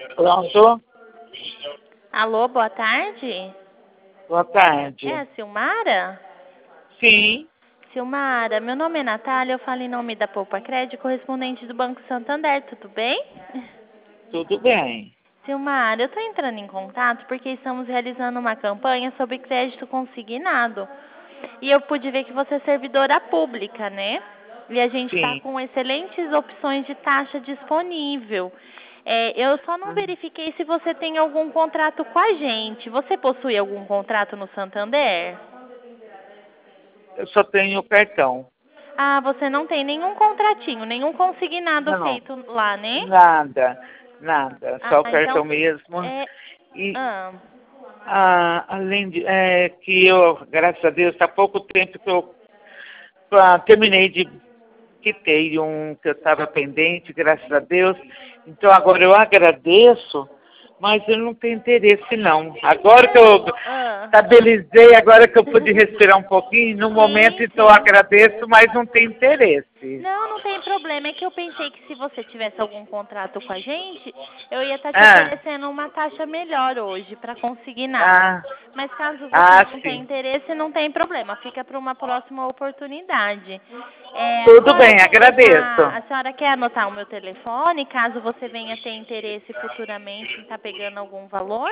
Pronto? Alô, boa tarde. Boa tarde. É a Silmara? Sim, Silmara, meu nome é Natália, eu falo em nome da Poupa Crédito, correspondente do Banco Santander, tudo bem? tudo bem. Silmara, eu estou entrando em contato porque estamos realizando uma campanha sobre crédito consignado. E eu pude ver que você é servidora pública, né? E a gente está Sim. com excelentes opções de taxa disponível. Eu só não verifiquei se você tem algum contrato com a gente. Você possui algum contrato no Santander? Eu só tenho o cartão. Ah, você não tem nenhum contratinho, nenhum consignado Não, feito lá, né? nada. Só o Então, cartão mesmo. é... E Ah, além de que eu, graças a Deus, há pouco tempo que eu terminei de quitei um que eu estava pendente, graças a Deus. Então agora eu agradeço, mas eu não tenho interesse não. Agora que eu estabilizei, agora que eu pude respirar um pouquinho, no momento sim, então eu sim. agradeço, mas não tenho interesse. Não, não tem problema. É que eu pensei que se você tivesse algum contrato com a gente, eu ia estar te Ah, oferecendo uma taxa melhor hoje para consignado. ah, Mas caso você não tenha sim. interesse, não tem problema. Fica para uma próxima oportunidade. Tudo bem, agradeço. A senhora quer anotar o meu telefone, caso você venha ter interesse futuramente em estar pegando algum valor?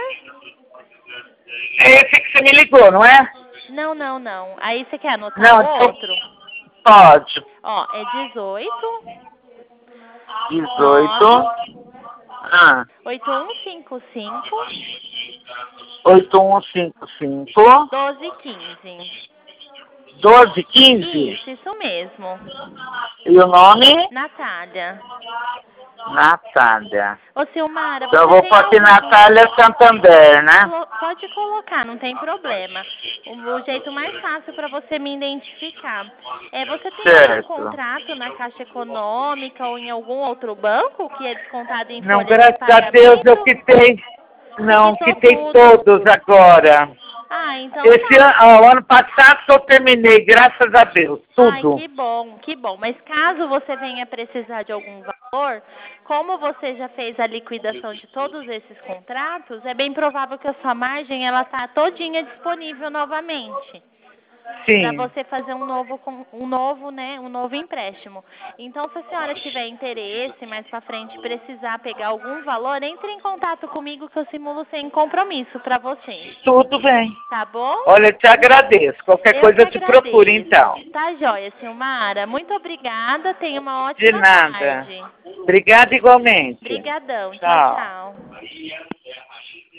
É esse que você me ligou, não é? Não, não, não. Aí você quer anotar Não, o então outro? pode. Ó, é 18 18. 9 Ah, 8155 8155 1215. 1215. Isso mesmo. E o nome? Natália. Natália. Ô, Silmara, Então eu você vou tem pôr aqui algum... Natália Santander, né? Pode colocar, não tem problema. O jeito mais fácil para você me identificar. Você tem algum Certo. contrato na Caixa Econômica ou em algum outro banco que é descontado em Não, folha de graças a Deus eu pagamento? quitei. Você Não, quitou quitei tudo. todos agora. Ah, então Esse tá. ano passado que eu terminei, graças a Deus, Ai, tudo. que bom, que bom. Mas caso você venha precisar de algum valor, como você já fez a liquidação de todos esses contratos, é bem provável que a sua margem ela tá todinha disponível novamente para Sim, você fazer um novo empréstimo. Então, se a senhora tiver interesse mais para frente precisar pegar algum valor, entre em contato comigo que eu simulo sem compromisso para você. tudo bem. Tá bom? Olha, eu te agradeço. Qualquer Eu coisa que eu te procuro agradeço. então. Tá joia, Silmara. Muito obrigada. Tenha uma De ótima nada. tarde. Obrigada igualmente. Obrigadão. Tchau, Tchau. tchau.